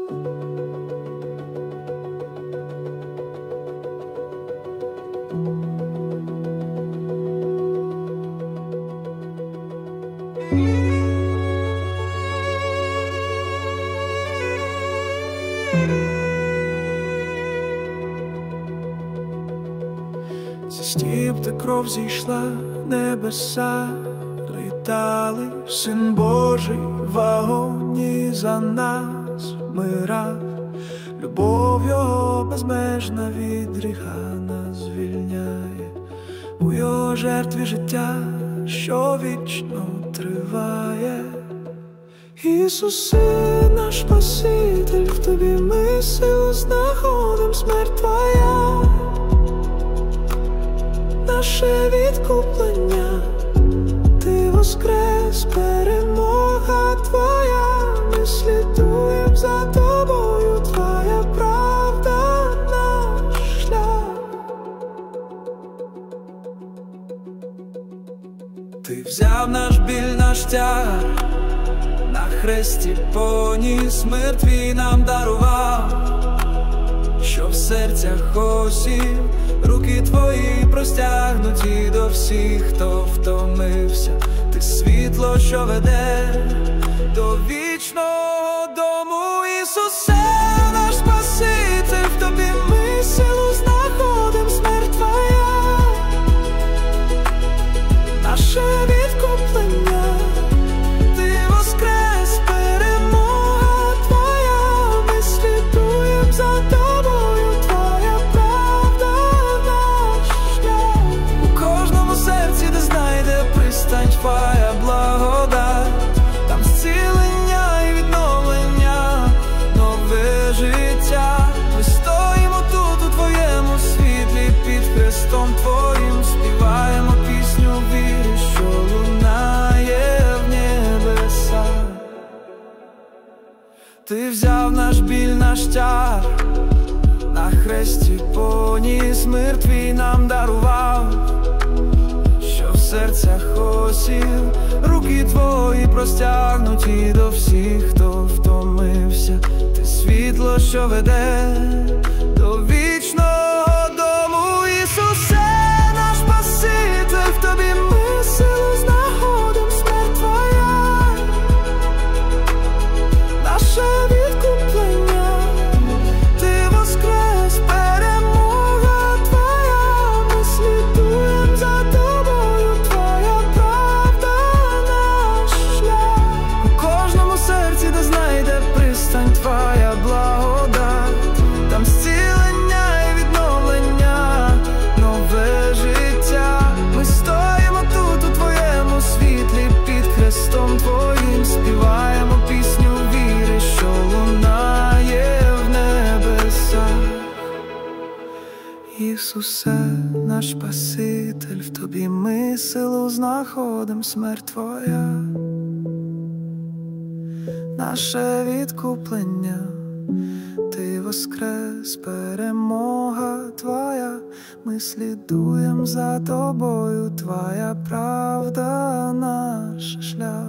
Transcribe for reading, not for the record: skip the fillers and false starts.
Зі стіп, де кров зійшла, небеса літали, Син Божий в агоні за нас вмирав. Любов Його безмежна від гріха нас звільняє, у Його жертві життя, що вічно триває. Ісусе, наш Спаситель, в Тобі ми силу знаходим, смерть Твоя наше відкуплення, Ти воскрес, перемога Твоя, ми слідуєм за Тобою, Твоя правда наш шлях. Ти взяв наш біль, наш тягар, на хресті поніс, мир Твій нам дарував, що в серцях осів. Руки Твої простягнуті до всіх, хто втомився. Ти світло, що веде до вічного дому. Ісусе, наш Спаситель, в Тобі ми силу знаходим, смерть Твоя наше відкуплення, Ти воскрес, перемога Твоя, ми слідуєм за Тобою, Твоя правда наш шлях. У кожному серці, де знайде пристань Твоя благодать, там зцілення і відновлення, нове життя. Ми стоїмо тут у Твоєму світлі, під хрестом Твоїм співаємо пісню віри, що лунає в небесах. Ти взяв наш біль, наш тягар, на хресті поніс, мир Твій нам дарував, що в серцях осів. Руки Твої простягнуті до всіх, хто втомився. Ти світло, що веде до вічного дому. Ісусе, наш Спаситель, в Тобі ми силу знаходим, смерть Твоя наше відкуплення, Ти воскрес, перемога Твоя, ми слідуєм за Тобою, Твоя правда наш шлях. У кожному серці, де знайде пристань Твоя благодать, там зцілення і відновлення, нове життя. Ми стоїмо тут у Твоєму світлі, під хрестом Твоїм співаємо пісню віри, що лунає в небесах. Ісусе, наш Спаситель, в Тобі ми силу знаходим, смерть Твоя наше відкуплення, Ти воскрес, перемога Твоя, ми слідуєм за Тобою, Твоя правда наш шлях.